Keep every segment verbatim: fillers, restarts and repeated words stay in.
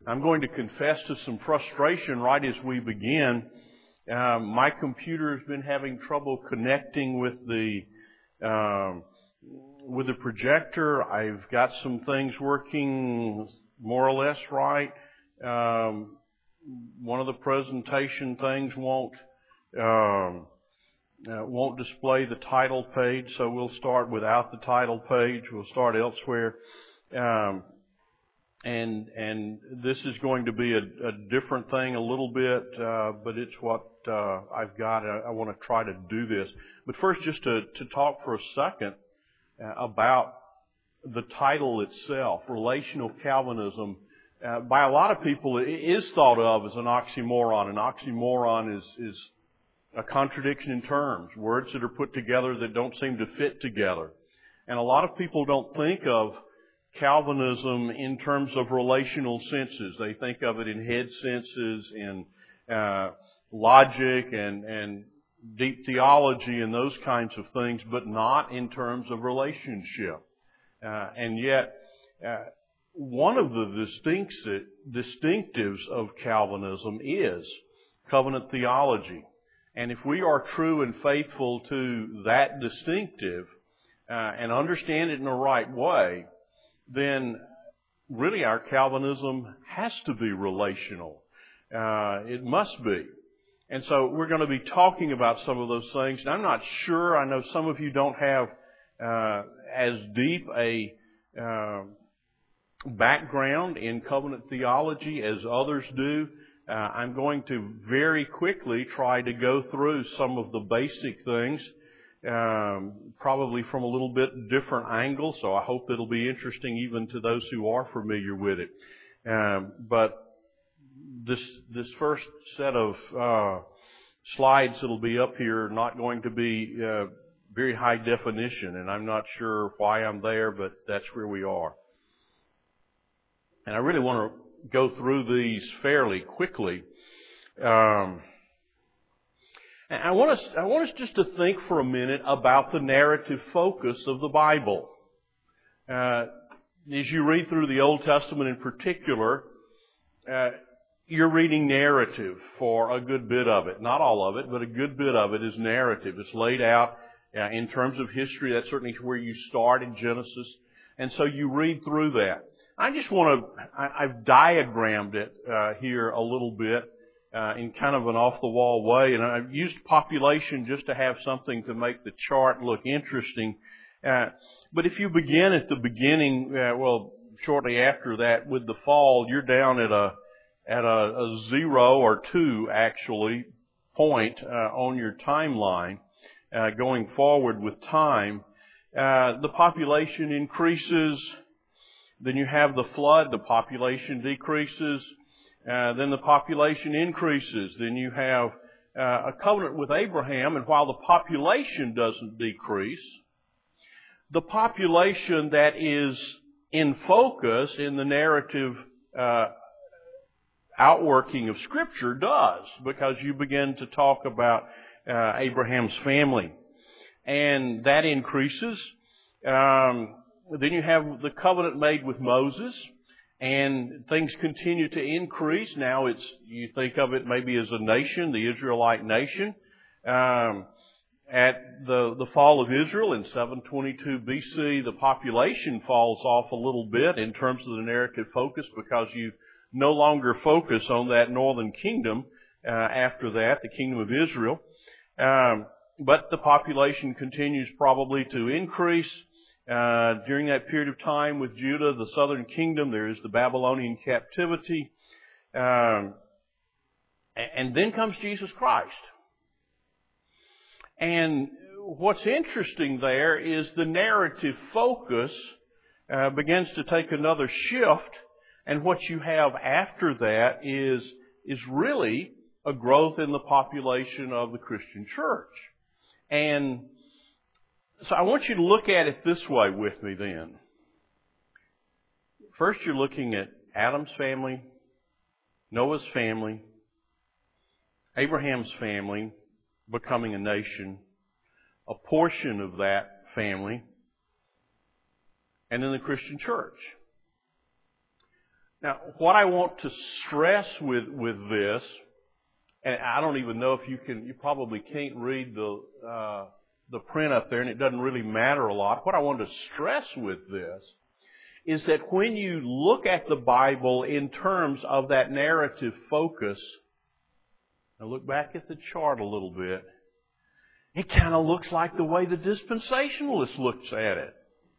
I'm going to confess to some frustration right as we begin. Uh, my computer has been having trouble connecting with the um, with the projector. I've got some things working more or less right. Um, one of the presentation things won't um, uh, won't display the title page, so we'll start without the title page. We'll start elsewhere. Um, And and this is going to be a, a different thing a little bit, uh, but it's what uh, I've got. I, I want to try to do this. But first, just to, to talk for a second uh, about the title itself, Relational Calvinism. Uh, by a lot of people, it is thought of as an oxymoron. An oxymoron is, is a contradiction in terms, words that are put together that don't seem to fit together. And a lot of people don't think of Calvinism in terms of relational senses. They think of it in head senses, in uh, logic and, and deep theology and those kinds of things, but not in terms of relationship. Uh, and yet, uh, one of the distincti- distinctives of Calvinism is covenant theology. And if we are true and faithful to that distinctive uh, and understand it in the right way, then really our Calvinism has to be relational. Uh, it must be. And so we're going to be talking about some of those things. And I'm not sure, I know some of you don't have uh, as deep a uh, background in covenant theology as others do. Uh, I'm going to very quickly try to go through some of the basic things. Um, probably from a little bit different angle, so I hope it'll be interesting even to those who are familiar with it. Um, but this this first set of uh, slides that'll be up here are not going to be uh, very high definition, and I'm not sure why I'm there, but that's where we are. And I really want to go through these fairly quickly. Um, I want us, I want us just to think for a minute about the narrative focus of the Bible. Uh, as you read through the Old Testament in particular, uh, you're reading narrative for a good bit of it. Not all of it, but a good bit of it is narrative. It's laid out uh, in terms of history. That's certainly where you start in Genesis. And so you read through that. I just want to, I, I've diagrammed it uh, here a little bit. Uh, in kind of an off-the-wall way, and I've used population just to have something to make the chart look interesting. Uh, but if you begin at the beginning, uh, well, shortly after that with the fall, you're down at a at a, a zero or two actually point uh, on your timeline uh, going forward with time. Uh, the population increases. Then you have the flood. The population decreases. Uh, then the population increases. Then you have uh, a covenant with Abraham, and while the population doesn't decrease, the population that is in focus in the narrative uh, outworking of Scripture does, because you begin to talk about uh, Abraham's family. And that increases. Um, then you have the covenant made with Moses. And things continue to increase. Now it's, you think of it maybe as a nation, the Israelite nation. Um, at the, the fall of Israel in seven twenty-two B C, the population falls off a little bit in terms of the narrative focus, because you no longer focus on that northern kingdom uh, after that, the kingdom of Israel. Um, but the population continues probably to increase. Uh, during that period of time with Judah, the southern kingdom, there is the Babylonian captivity. Um, and then comes Jesus Christ. And what's interesting there is the narrative focus uh, begins to take another shift. And what you have after that is, is really a growth in the population of the Christian church. And so I want you to look at it this way with me then. First, you're looking at Adam's family, Noah's family, Abraham's family becoming a nation, a portion of that family, and then the Christian church. Now, what I want to stress with, with this, and I don't even know if you can, you probably can't read the, uh, the print up there, and it doesn't really matter a lot. What I want to stress with this is that when you look at the Bible in terms of that narrative focus, now look back at the chart a little bit, it kind of looks like the way the dispensationalist looks at it.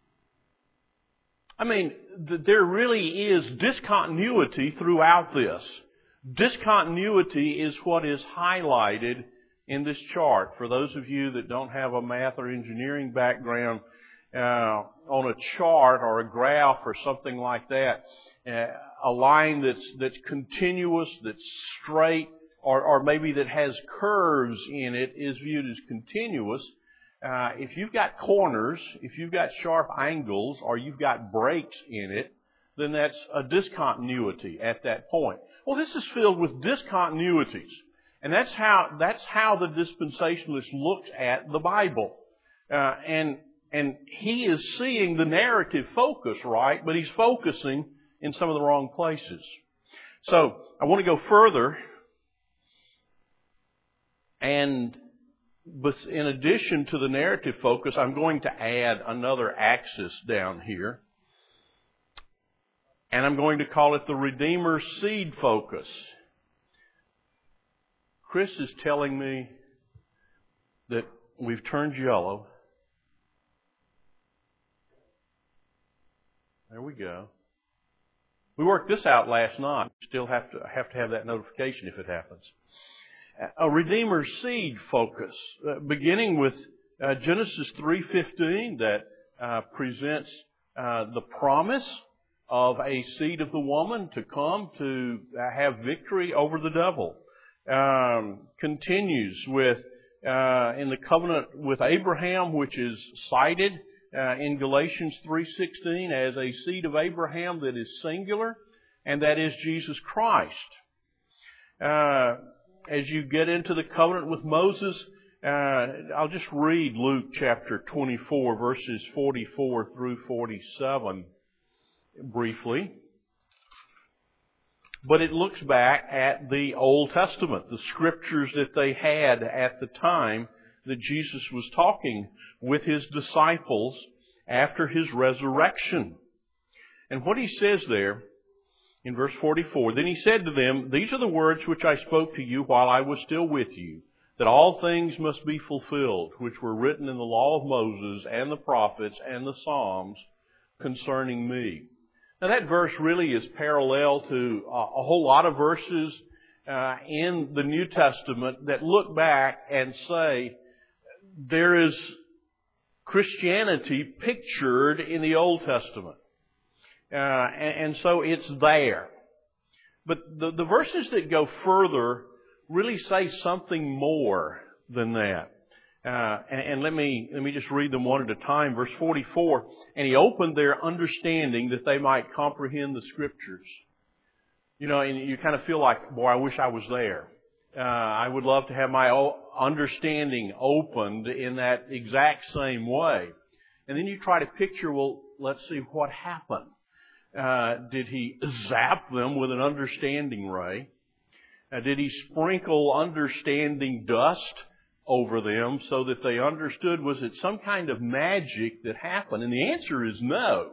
I mean, th- there really is discontinuity throughout this. Discontinuity is what is highlighted in this chart. For those of you that don't have a math or engineering background, uh, on a chart or a graph or something like that, uh, a line that's that's continuous, that's straight, or, or maybe that has curves in it is viewed as continuous. Uh, if you've got corners, if you've got sharp angles, or you've got breaks in it, then that's a discontinuity at that point. Well, this is filled with discontinuities. And that's how, that's how the dispensationalist looks at the Bible. Uh, and, and he is seeing the narrative focus right, but he's focusing in some of the wrong places. So, I want to go further. And But in addition to the narrative focus, I'm going to add another axis down here. And I'm going to call it the Redeemer's seed focus. Chris is telling me that we've turned yellow. There we go. We worked this out last night. Still have to have to have that notification if it happens. A Redeemer's seed focus, uh, beginning with uh, Genesis three fifteen, that uh, presents uh, the promise of a seed of the woman to come to uh, have victory over the devil. Um, continues with uh, in the covenant with Abraham, which is cited uh, in Galatians three sixteen as a seed of Abraham that is singular, and that is Jesus Christ. Uh, As you get into the covenant with Moses, uh, I'll just read Luke chapter twenty-four, verses forty-four through forty-seven briefly. But it looks back at the Old Testament, the scriptures that they had at the time that Jesus was talking with His disciples after His resurrection. And what He says there, in verse forty-four, then He said to them, these are the words which I spoke to you while I was still with you, that all things must be fulfilled, which were written in the law of Moses and the prophets and the Psalms concerning me. Now that verse really is parallel to a whole lot of verses uh, in the New Testament that look back and say there is Christianity pictured in the Old Testament. Uh, and, and so it's there. But the, the verses that go further really say something more than that. Uh, and, and let me let me just read them one at a time. Verse forty-four, and He opened their understanding that they might comprehend the Scriptures. You know, and you kind of feel like, boy, I wish I was there. Uh, I would love to have my understanding opened in that exact same way. And then you try to picture, well, let's see what happened. Uh, did He zap them with an understanding ray? Uh, did He sprinkle understanding dust over them so that they understood? Was it some kind of magic that happened? And the answer is no.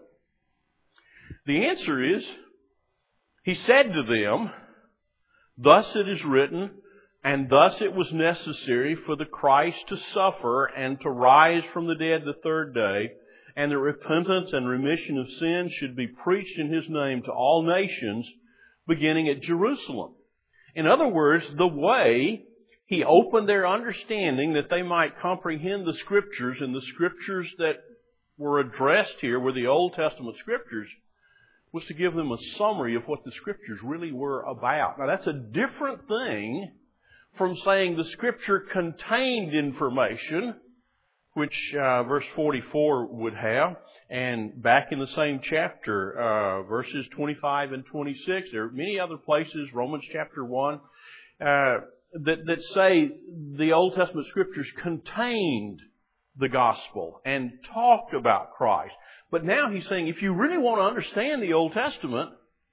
The answer is, He said to them, thus it is written, and thus it was necessary for the Christ to suffer and to rise from the dead the third day, and that repentance and remission of sins should be preached in His name to all nations, beginning at Jerusalem. In other words, the way He opened their understanding that they might comprehend the Scriptures, and the Scriptures that were addressed here were the Old Testament Scriptures, was to give them a summary of what the Scriptures really were about. Now that's a different thing from saying the Scripture contained information, which uh, verse forty-four would have. And back in the same chapter, uh, verses twenty-five and twenty-six, there are many other places, Romans chapter one, uh, that, that say the Old Testament Scriptures contained the gospel and talked about Christ. But now He's saying, if you really want to understand the Old Testament,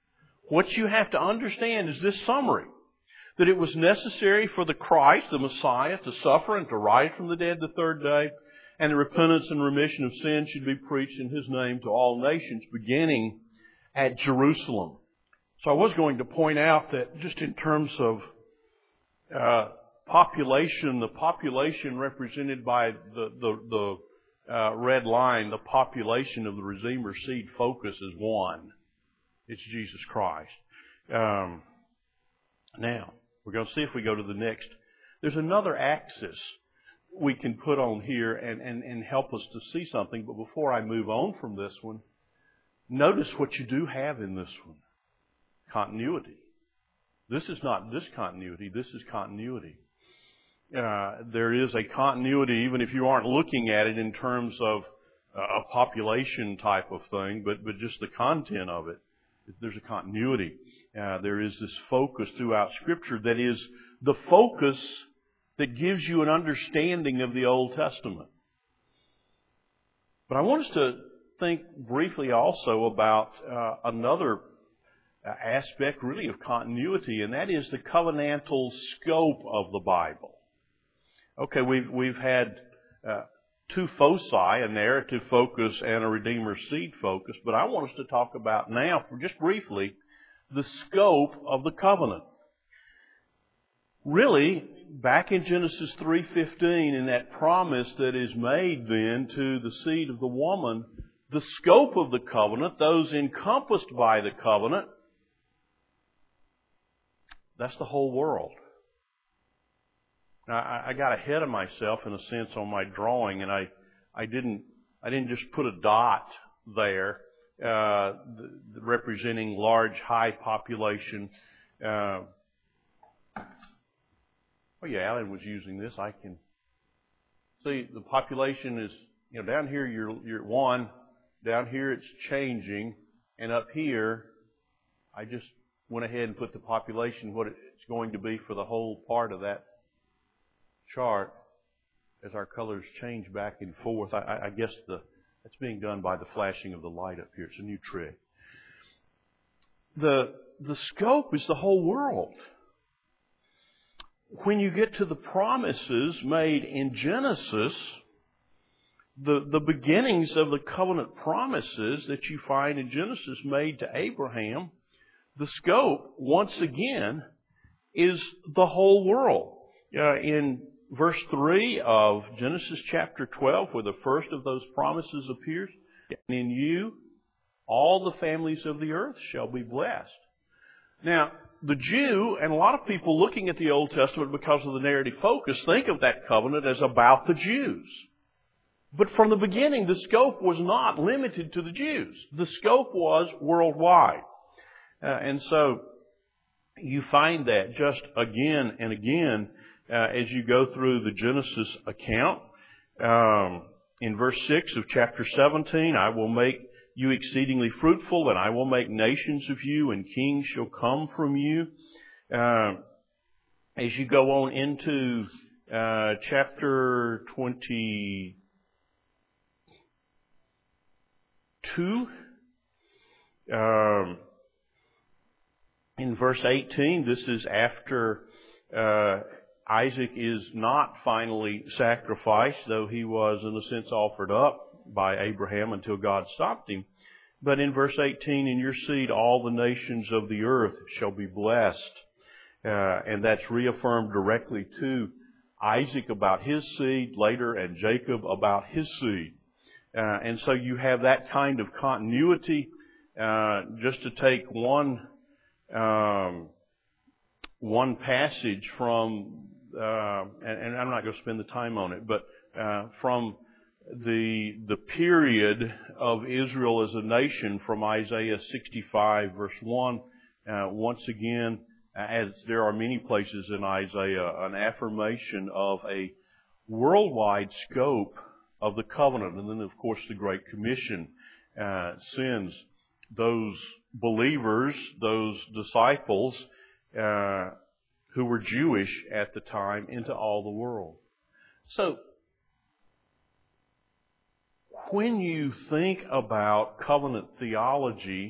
what you have to understand is this summary. That it was necessary for the Christ, the Messiah, to suffer and to rise from the dead the third day, and the repentance and remission of sins should be preached in His name to all nations, beginning at Jerusalem. So I was going to point out that just in terms of uh, population, the population represented by the, the, the uh, red line, the population of the Redeemer seed focus is one. It's Jesus Christ. Um, now, we're going to see if we go to the next. There's another axis we can put on here and, and, and help us to see something. But before I move on from this one, notice what you do have in this one. Continuity. This is not discontinuity. This is continuity. Uh, there is a continuity even if you aren't looking at it in terms of uh, a population type of thing, but, but just the content of it. There's a continuity. Uh, there is this focus throughout Scripture that is the focus that gives you an understanding of the Old Testament. But I want us to think briefly also about uh, another aspect really of continuity, and that is the covenantal scope of the Bible. Okay, we've, we've had uh, two foci, a narrative focus and a Redeemer seed focus, but I want us to talk about now, for just briefly, the scope of the covenant. Really, back in Genesis three fifteen, in that promise that is made then to the seed of the woman, the scope of the covenant, those encompassed by the covenant, that's the whole world. Now, I, I got ahead of myself in a sense on my drawing, and I, I didn't, I didn't just put a dot there, uh, the, representing large, high population. Uh, oh yeah, Alan was using this. I can see the population is, you know, down here you're, you're at one, down here it's changing, and up here, I just went ahead and put the population, what it's going to be for the whole part of that chart as our colors change back and forth. I, I guess the that's being done by the flashing of the light up here. It's a new trick. The, the scope is the whole world. When you get to the promises made in Genesis, the, the beginnings of the covenant promises that you find in Genesis made to Abraham, the scope, once again, is the whole world. Uh, in verse three of Genesis chapter twelve, where the first of those promises appears, and in you all the families of the earth shall be blessed. Now, the Jew, and a lot of people looking at the Old Testament because of the narrative focus, think of that covenant as about the Jews. But from the beginning, the scope was not limited to the Jews. The scope was worldwide. Uh, and so you find that just again and again uh, as you go through the Genesis account. Um, in verse six of chapter seventeen, I will make you exceedingly fruitful, and I will make nations of you, and kings shall come from you. Uh, as you go on into uh, chapter twenty-two, um, in verse eighteen, this is after uh, Isaac is not finally sacrificed, though he was in a sense offered up by Abraham until God stopped him. But in verse eighteen, in your seed all the nations of the earth shall be blessed. Uh, and that's reaffirmed directly to Isaac about his seed later, and Jacob about his seed. Uh, and so you have that kind of continuity. Uh, just to take one um, one passage from, uh, and, and I'm not going to spend the time on it, but uh, from the the period of Israel as a nation, from Isaiah sixty-five verse one, uh, once again, as there are many places in Isaiah, an affirmation of a worldwide scope of the covenant. And then, of course, the Great Commission uh, sends those believers, those disciples uh, who were Jewish at the time, into all the world. So, when you think about covenant theology,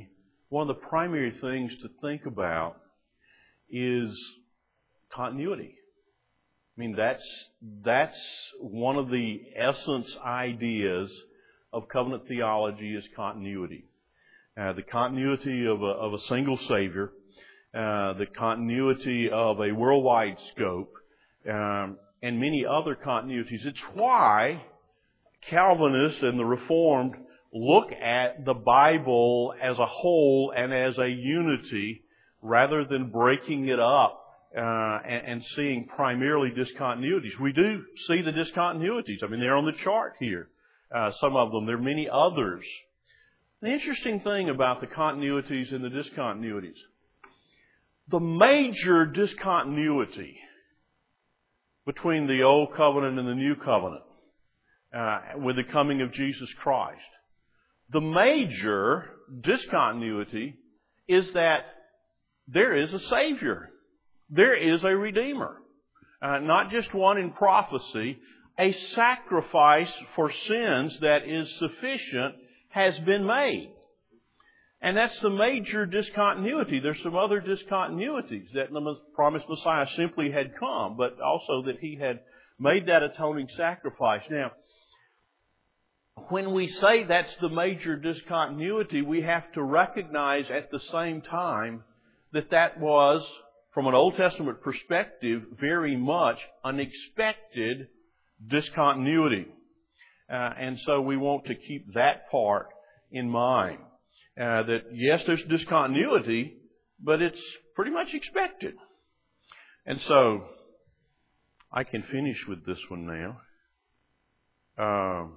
one of the primary things to think about is continuity. I mean, that's, that's one of the essence ideas of covenant theology is continuity. Uh, the continuity of a, of a single Savior, uh, the continuity of a worldwide scope, um, and many other continuities. It's why Calvinists and the Reformed look at the Bible as a whole and as a unity rather than breaking it up uh, and, and seeing primarily discontinuities. We do see the discontinuities. I mean, they're on the chart here. Uh, some of them. There are many others. The interesting thing about the continuities and the discontinuities, the major discontinuity between the Old Covenant and the New Covenant uh, with the coming of Jesus Christ, the major discontinuity is that there is a Savior. There is a Redeemer. Uh, not just one in prophecy. A sacrifice for sins that is sufficient has been made. And that's the major discontinuity. There's some other discontinuities that the promised Messiah simply had come, but also that He had made that atoning sacrifice. Now, when we say that's the major discontinuity, we have to recognize at the same time that that was, from an Old Testament perspective, very much unexpected discontinuity. Uh, and so we want to keep that part in mind. Uh, that yes, there's discontinuity, but it's pretty much expected. And so I can finish with this one now. Um,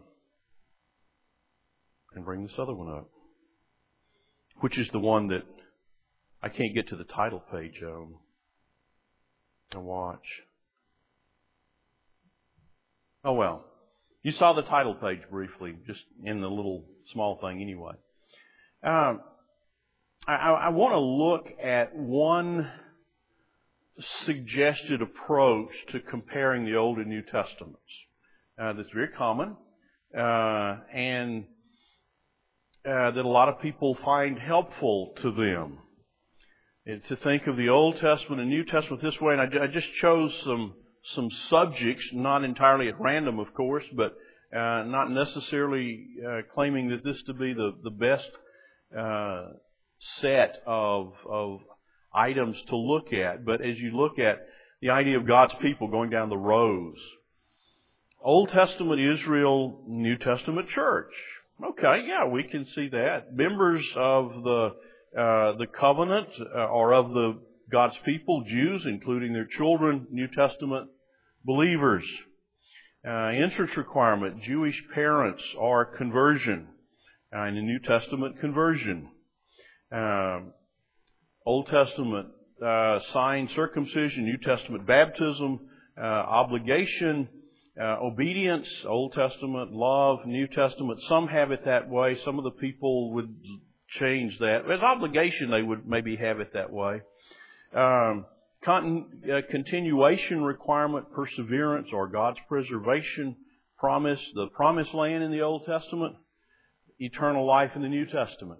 and bring this other one up, which is the one that I can't get to the title page on. Now watch. Oh well. You saw the title page briefly, just in the little small thing anyway. Um, I, I want to look at one suggested approach to comparing the Old and New Testaments uh, that's very common uh, and uh, that a lot of people find helpful to them. And to think of the Old Testament and New Testament this way, and I, I just chose some some subjects, not entirely at random, of course, but uh, not necessarily uh, claiming that this to be the the best uh, set of of items to look at. But as you look at the idea of God's people going down the rows, Old Testament Israel, New Testament church. Okay, yeah, we can see that. Members of the uh, the covenant uh, or of the God's people, Jews, including their children, New Testament believers. Uh, entrance requirement, Jewish parents or conversion. Uh, in the New Testament, conversion. Uh, Old Testament uh, sign, circumcision. New Testament, baptism, uh, obligation, uh, obedience. Old Testament, love. New Testament, some have it that way. Some of the people would change that. As obligation, they would maybe have it that way. Um, con- uh, continuation requirement, perseverance, or God's preservation promise, the promised land in the Old Testament, eternal life in the New Testament.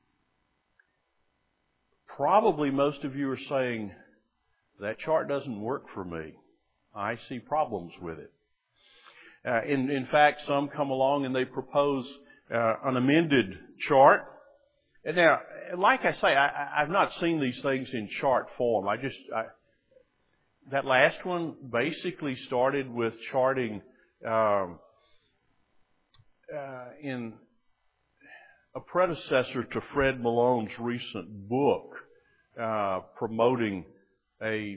Probably most of you are saying, that chart doesn't work for me. I see problems with it. Uh, in, in fact, some come along and they propose uh, an amended chart. And now, like I say, I, I've not seen these things in chart form. I just, I, that last one basically started with charting um, uh, in a predecessor to Fred Malone's recent book uh, promoting a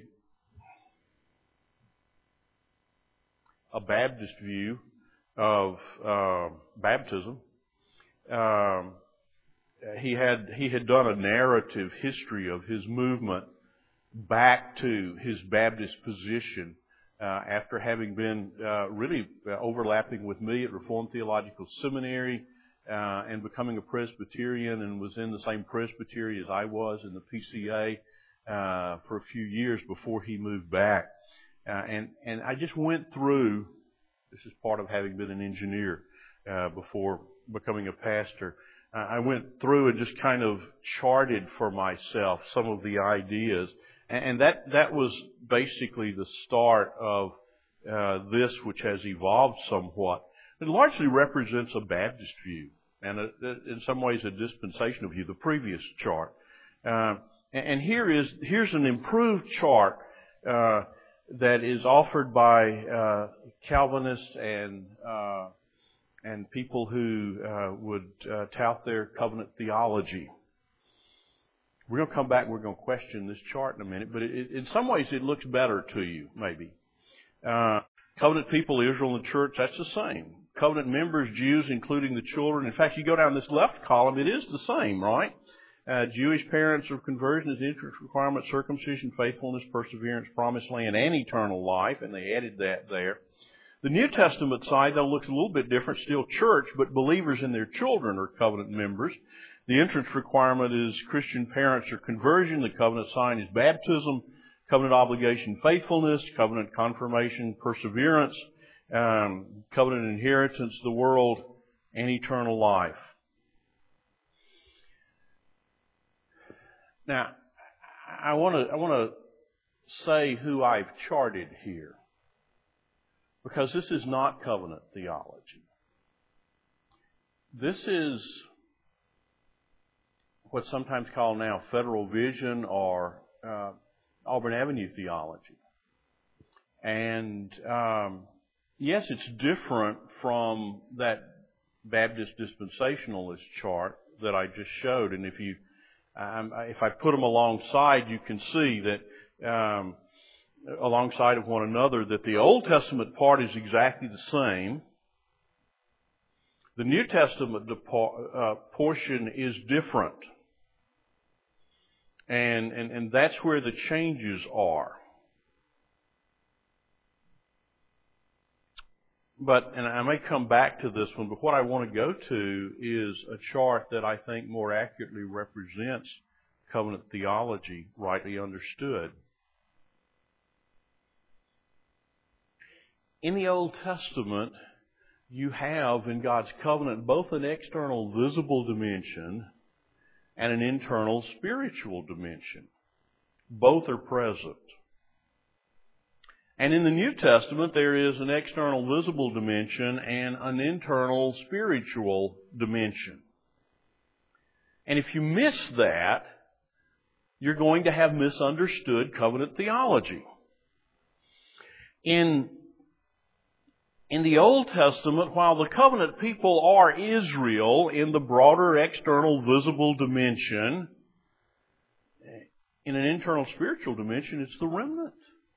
a Baptist view of uh, baptism. Um, He had he had done a narrative history of his movement back to his Baptist position uh, after having been uh, really uh, overlapping with me at Reformed Theological Seminary uh, and becoming a Presbyterian, and was in the same presbytery as I was in the P C A uh, for a few years before he moved back. Uh, and and I just went through. This is part of having been an engineer uh, before becoming a pastor. I went through and just kind of charted for myself some of the ideas. And that, that was basically the start of uh, this, which has evolved somewhat. It largely represents a Baptist view, and a, in some ways a dispensational view, the previous chart. Uh, and here is, here's an improved chart uh, that is offered by uh, Calvinists and uh, and people who uh, would uh, tout their covenant theology. We're going to come back and we're going to question this chart in a minute, but it, it, in some ways it looks better to you, maybe. Uh, covenant people, Israel and the church, that's the same. Covenant members, Jews, including the children. In fact, you go down this left column, it is the same, right? Uh, Jewish parents of conversion is the entrance requirement, circumcision, faithfulness, perseverance, promised land, and eternal life, and they added that there. The New Testament side, though, looks a little bit different. Still church, but believers and their children are covenant members. The entrance requirement is Christian parents or conversion. The covenant sign is baptism. Covenant obligation, faithfulness. Covenant confirmation, perseverance. Um, covenant inheritance, the world, and eternal life. Now, I want to I want to say who I've charted here, because this is not covenant theology. This is what's sometimes called now Federal Vision or uh, Auburn Avenue theology. And um, yes, it's different from that Baptist dispensationalist chart that I just showed. And if you, um, if I put them alongside, you can see that um, alongside of one another that the Old Testament part is exactly the same. The New Testament uh, portion is different. And, and, and that's where the changes are. But, and I may come back to this one, but what I want to go to is a chart that I think more accurately represents covenant theology, rightly understood. In the Old Testament, you have in God's covenant both an external visible dimension and an internal spiritual dimension. Both are present. And in the New Testament, there is an external visible dimension and an internal spiritual dimension. And if you miss that, you're going to have misunderstood covenant theology. In In the Old Testament, while the covenant people are Israel in the broader external visible dimension, in an internal spiritual dimension, it's the remnant.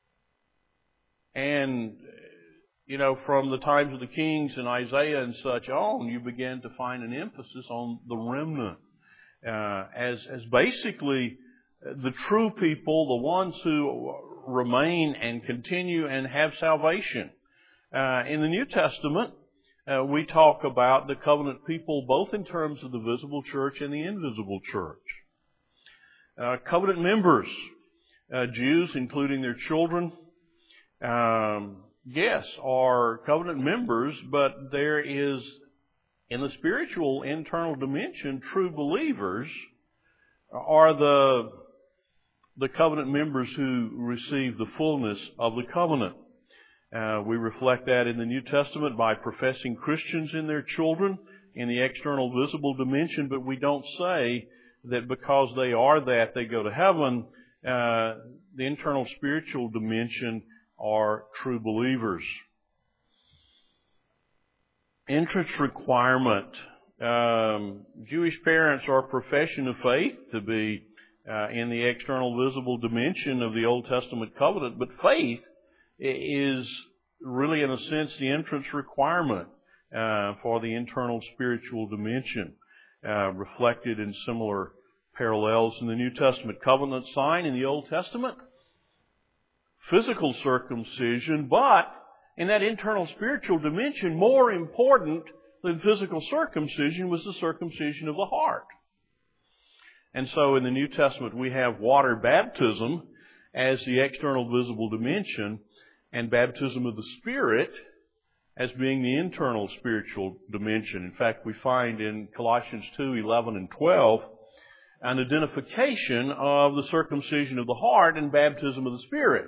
And, you know, from the times of the kings and Isaiah and such on, you begin to find an emphasis on the remnant uh, as, as basically the true people, the ones who remain and continue and have salvation. Uh, in the New Testament, uh, we talk about the covenant people both in terms of the visible church and the invisible church. Uh, covenant members, uh, Jews, including their children, um, yes, are covenant members, but there is, in the spiritual internal dimension, true believers are the, the covenant members who receive the fullness of the covenant. Uh, we reflect that in the New Testament by professing Christians in their children in the external visible dimension, but we don't say that because they are that, they go to heaven. Uh, the internal spiritual dimension are true believers. Entrance requirement. Um, Jewish parents are a profession of faith to be uh, in the external visible dimension of the Old Testament covenant, but faith is really, in a sense, the entrance requirement uh, for the internal spiritual dimension, uh, reflected in similar parallels in the New Testament. Covenant sign in the Old Testament, physical circumcision, but in that internal spiritual dimension, more important than physical circumcision was the circumcision of the heart. And so in the New Testament, we have water baptism as the external visible dimension, and baptism of the Spirit as being the internal spiritual dimension. In fact, we find in Colossians two, eleven and twelve an identification of the circumcision of the heart and baptism of the Spirit.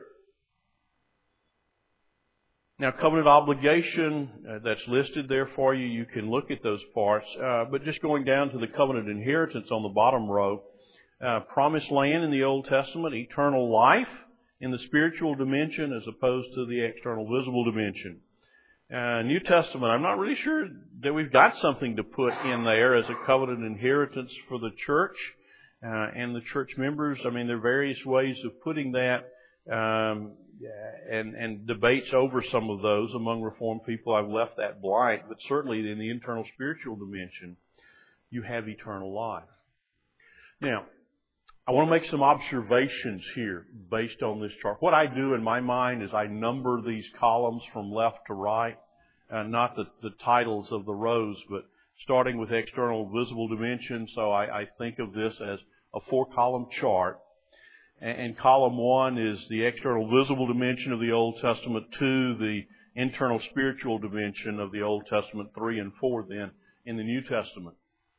Now, covenant obligation, uh, that's listed there for you. You can look at those parts. Uh, but just going down to the covenant inheritance on the bottom row, uh, promised land in the Old Testament, eternal life in the spiritual dimension as opposed to the external visible dimension. Uh, New Testament, I'm not really sure that we've got something to put in there as a covenant inheritance for the church uh, and the church members. I mean, there are various ways of putting that. Um, and, and debates over some of those among Reformed people. I've left that blank, but certainly in the internal spiritual dimension, you have eternal life. Now, I want to make some observations here based on this chart. What I do in my mind is I number these columns from left to right, uh, not the, the titles of the rows, but starting with external visible dimension. So I, I think of this as a four-column chart. And column one is the external visible dimension of the Old Testament, two, the internal spiritual dimension of the Old Testament, three and four then in the New Testament.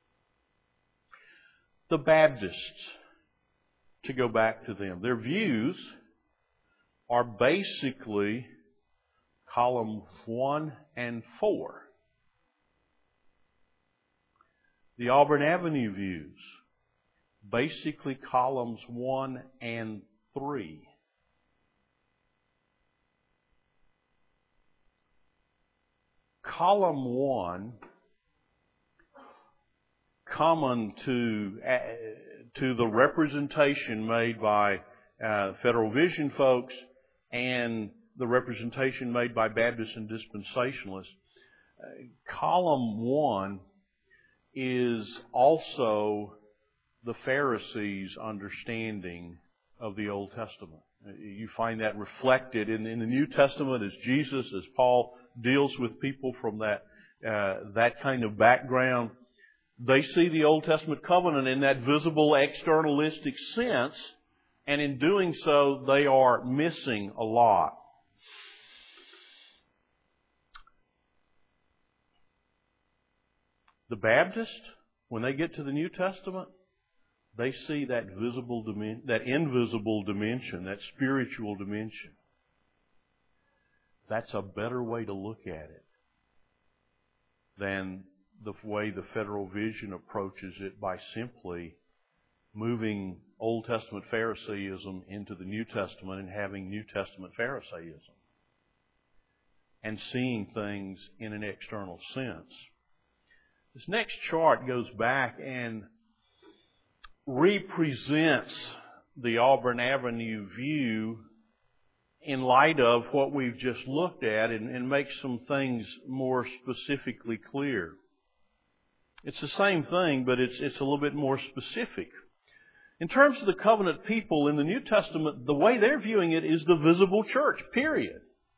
The Baptists, to go back to them, their views are basically column one and four. The Auburn Avenue views, basically columns one and three. Column one, common to uh, to the representation made by uh, Federal Vision folks and the representation made by Baptists and Dispensationalists. Uh, column one is also the Pharisees' understanding of the Old Testament. You find that reflected in, in the New Testament as Jesus, as Paul deals with people from that uh, that kind of background. They see the Old Testament covenant in that visible externalistic sense, and in doing so, they are missing a lot. The Baptists, when they get to the New Testament, they see that visible dimension, that invisible dimension, that spiritual dimension. That's a better way to look at it than the way the Federal Vision approaches it by simply moving Old Testament Pharisaism into the New Testament and having New Testament Pharisaism and seeing things in an external sense. This next chart goes back and represents the Auburn Avenue view in light of what we've just looked at and, and makes some things more specifically clear. It's the same thing, but it's, it's a little bit more specific. In terms of the covenant people in the New Testament, the way they're viewing it is the visible church, period.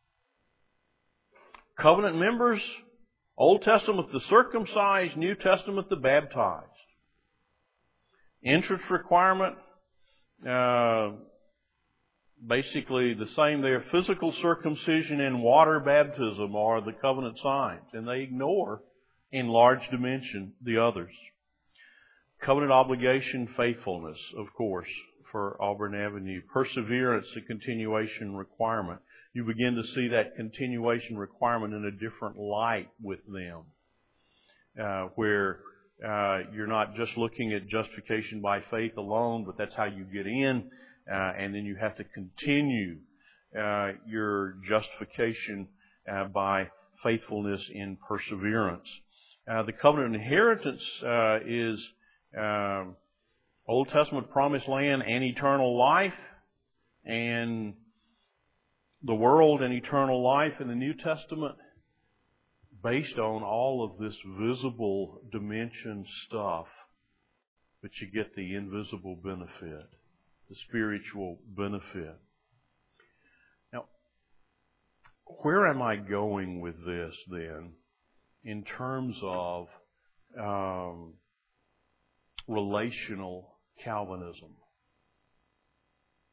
Covenant members, Old Testament the circumcised, New Testament the baptized. Entrance requirement, uh, basically the same there. Physical circumcision and water baptism are the covenant signs, and they ignore, in large dimension, the others. Covenant obligation, faithfulness, of course, for Auburn Avenue. Perseverance, a continuation requirement. You begin to see that continuation requirement in a different light with them, uh, where Uh, you're not just looking at justification by faith alone, but that's how you get in, uh, and then you have to continue uh, your justification uh, by faithfulness in perseverance. Uh, the covenant inheritance uh, is uh, Old Testament promised land and eternal life, and the world and eternal life in the New Testament, based on all of this visible dimension stuff, but you get the invisible benefit, the spiritual benefit. Now, where am I going with this then in terms of um, relational Calvinism?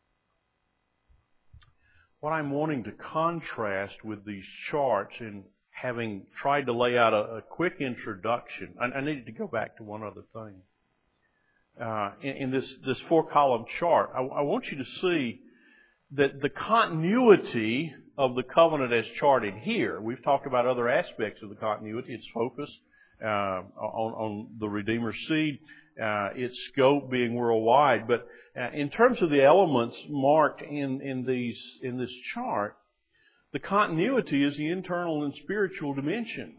What I'm wanting to contrast with these charts in having tried to lay out a, a quick introduction, I, I needed to go back to one other thing. Uh, in, in this, this four-column chart, I, I want you to see that the continuity of the covenant as charted here, we've talked about other aspects of the continuity, its focus uh, on, on the Redeemer's seed, uh, its scope being worldwide. But uh, in terms of the elements marked in, in these in this chart, the continuity is the internal and spiritual dimension.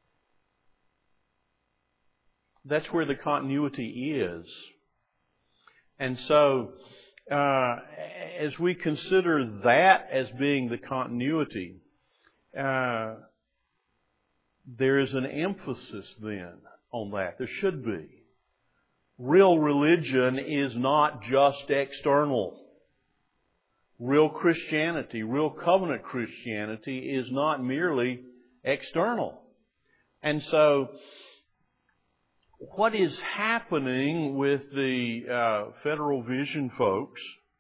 That's where the continuity is. And so, uh, as we consider that as being the continuity, uh, there is an emphasis then on that. There should be. Real religion is not just external. Real Christianity, real covenant Christianity is not merely external. And so, what is happening with the uh, Federal Vision folks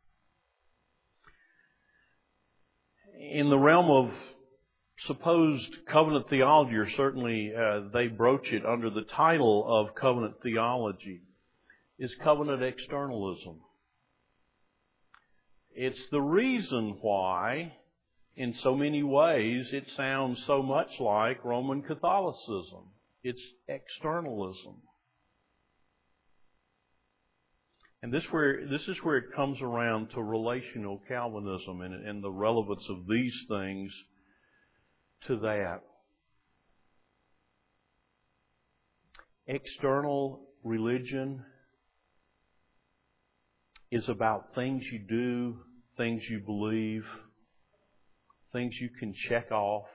in the realm of supposed covenant theology, or certainly uh, they broach it under the title of covenant theology, is covenant externalism. It's the reason why, in so many ways, it sounds so much like Roman Catholicism. It's externalism. And this where this is where it comes around to relational Calvinism and, and the relevance of these things to that. External religion is about things you do, things you believe, things you can check off,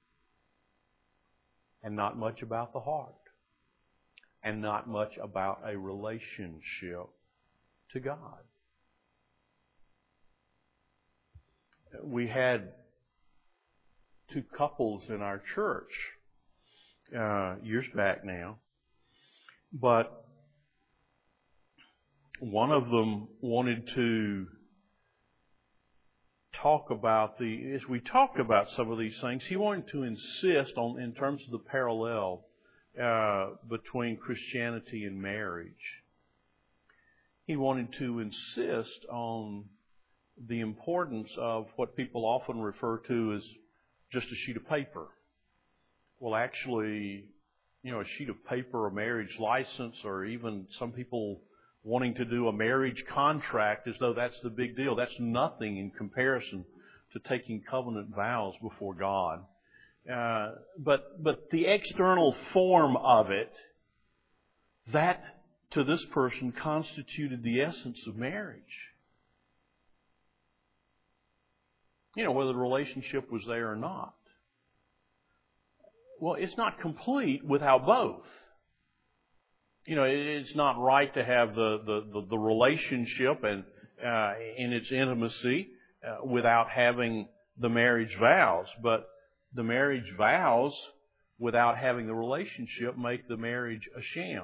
and not much about the heart, and not much about a relationship to God. We had two couples in our church uh, years back now, but one of them wanted to talk about the, as we talked about some of these things, he wanted to insist on, in terms of the parallel uh, between Christianity and marriage. He wanted to insist on the importance of what people often refer to as just a sheet of paper. Well, actually, you know, a sheet of paper, a marriage license, or even some people wanting to do a marriage contract as though that's the big deal. That's nothing in comparison to taking covenant vows before God. Uh, but but the external form of it, that to this person constituted the essence of marriage. You know, whether the relationship was there or not. Well, it's not complete without both. You know, it's not right to have the, the, the, the relationship and uh, in its intimacy uh, without having the marriage vows. But the marriage vows without having the relationship make the marriage a sham.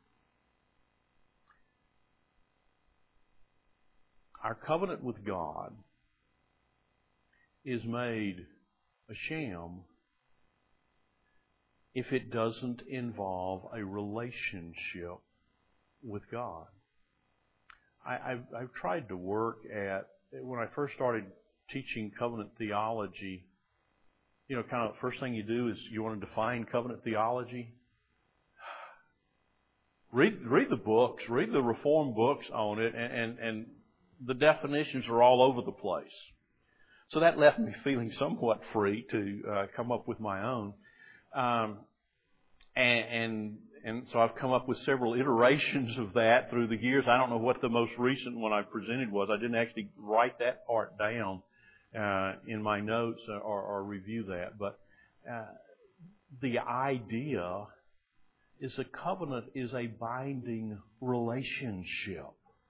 Our covenant with God is made a sham if it doesn't involve a relationship with God. I, I've, I've tried to work at, when I first started teaching covenant theology, you know, kind of the first thing you do is you want to define covenant theology. Read, read the books, read the Reformed books on it, and, and, and the definitions are all over the place. So that left me feeling somewhat free to uh, come up with my own. Um, and, and and so I've come up with several iterations of that through the years. I don't know what the most recent one I presented was. I didn't actually write that part down uh, in my notes or, or review that. But uh, the idea is a covenant is a binding relationship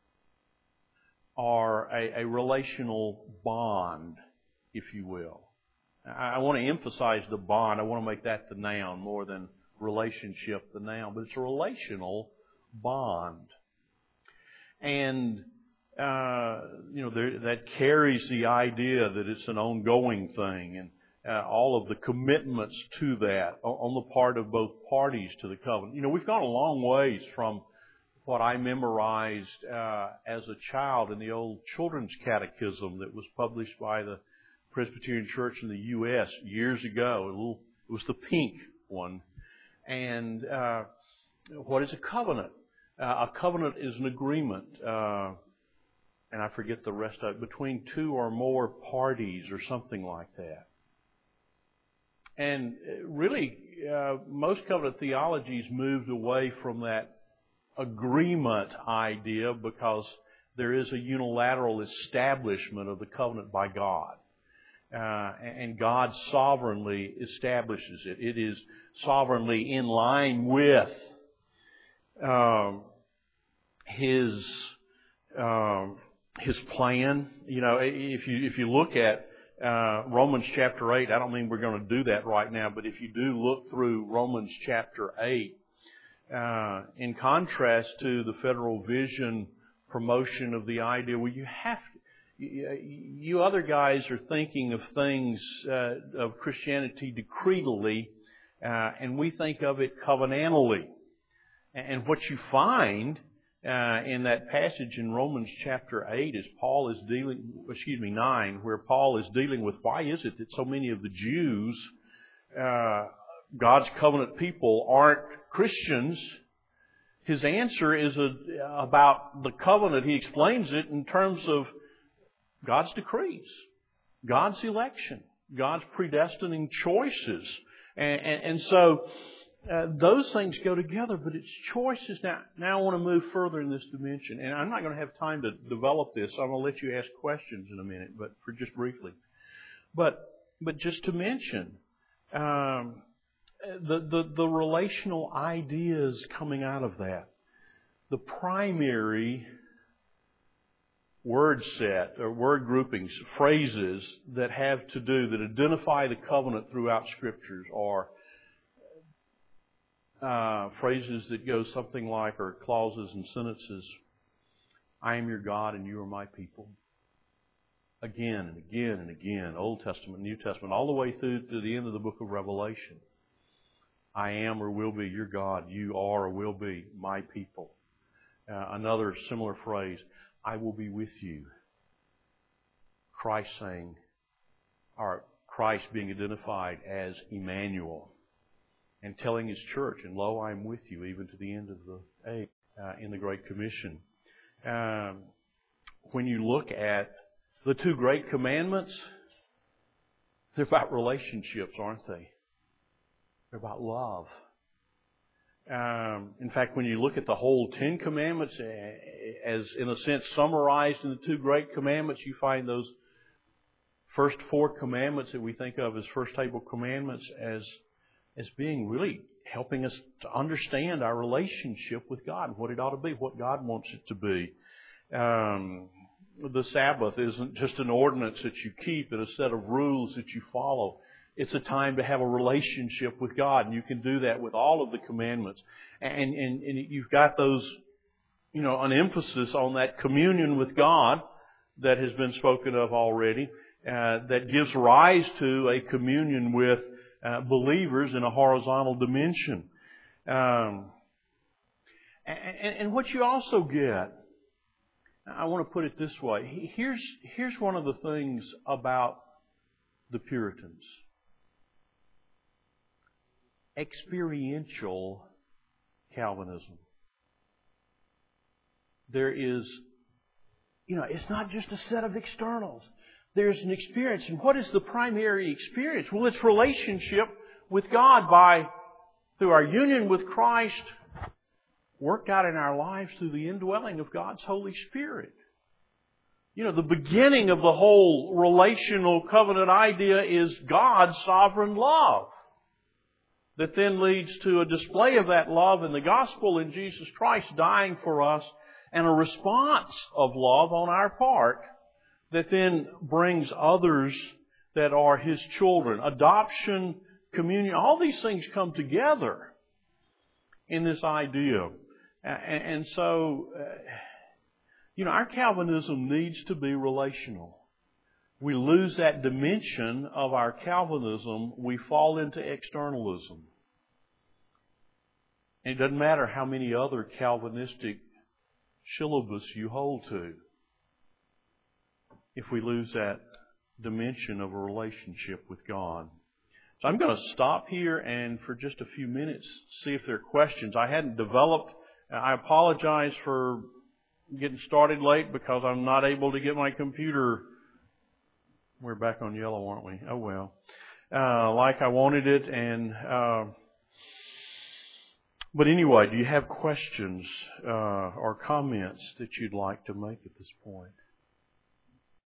or a, a relational bond, if you will. I want to emphasize the bond. I want to make that the noun more than relationship, the noun. But it's a relational bond. And, uh, you know, there, that carries the idea that it's an ongoing thing. And uh, all of the commitments to that on the part of both parties to the covenant. You know, we've gone a long ways from what I memorized uh, as a child in the old children's catechism that was published by the Presbyterian Church in the U S years ago. A little, it was the pink one. And uh, what is a covenant? Uh, a covenant is an agreement, uh, and I forget the rest of it, between two or more parties or something like that. And really, uh, most covenant theologies moved away from that agreement idea because there is a unilateral establishment of the covenant by God. Uh, and God sovereignly establishes it. It is sovereignly in line with um, His um, His plan. You know, if you if you look at uh, Romans chapter eight, I don't mean we're going to do that right now, but if you do look through Romans chapter eight, uh, in contrast to the Federal Vision promotion of the idea, well, you have to. You other guys are thinking of things, uh, of Christianity decretally, uh, and we think of it covenantally. And what you find uh, in that passage in Romans chapter eight is Paul is dealing, excuse me, nine, where Paul is dealing with why is it that so many of the Jews, uh, God's covenant people, aren't Christians. His answer is a, about the covenant. He explains it in terms of God's decrees, God's election, God's predestining choices. And, and, and so uh, those things go together, but it's choices. Now, now I want to move further in this dimension. And I'm not going to have time to develop this. I'm going to let you ask questions in a minute, but for just briefly. But but just to mention, um, the, the, the relational ideas coming out of that. The primary word set or word groupings, phrases that have to do, that identify the covenant throughout Scriptures are uh, phrases that go something like, or clauses and sentences, I am your God and you are my people. Again and again and again, Old Testament, New Testament, all the way through to the end of the book of Revelation. I am or will be your God. You are or will be my people. Uh, another similar phrase, I will be with you. Christ saying, or Christ being identified as Emmanuel and telling His church, and lo, I am with you even to the end of the age, uh, in the Great Commission. Um, when you look at the two great commandments, they're about relationships, aren't they? They're about love. Um, in fact, when you look at the whole Ten Commandments, as in a sense summarized in the two great commandments, you find those first four commandments that we think of as first table commandments as as being really helping us to understand our relationship with God, what it ought to be, what God wants it to be. Um, the Sabbath isn't just an ordinance that you keep and a set of rules that you follow. It's a time to have a relationship with God, and you can do that with all of the commandments. And, and, and you've got those, you know, an emphasis on that communion with God that has been spoken of already, uh, that gives rise to a communion with uh, believers in a horizontal dimension. Um, and, and what you also get, I want to put it this way. Here's, here's one of the things about the Puritans. Experiential Calvinism. There is, you know, it's not just a set of externals. There's an experience. And what is the primary experience? Well, it's relationship with God by, through our union with Christ, worked out in our lives through the indwelling of God's Holy Spirit. You know, the beginning of the whole relational covenant idea is God's sovereign love. That then leads to a display of that love in the gospel in Jesus Christ dying for us, and a response of love on our part that then brings others that are His children. Adoption, communion, all these things come together in this idea. And so, you know, our Calvinism needs to be relational. we lose that dimension of our Calvinism, we fall into externalism. And it doesn't matter how many other Calvinistic syllabus you hold to, if we lose that dimension of a relationship with God. So I'm going to stop here and for just a few minutes see if there are questions. I hadn't developed, I apologize for getting started late because I'm not able to get my computer. We're back on yellow, aren't we? Oh well. Uh, like I wanted it. and uh, But anyway, do you have questions uh, or comments that you'd like to make at this point?